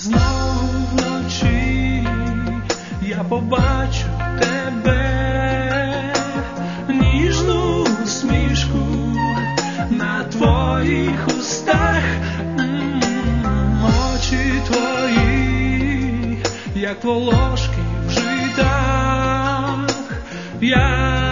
Знову вночі я побачу тебе, ніжну усмішку на твоїх устах, очі твої, як волошки в житах.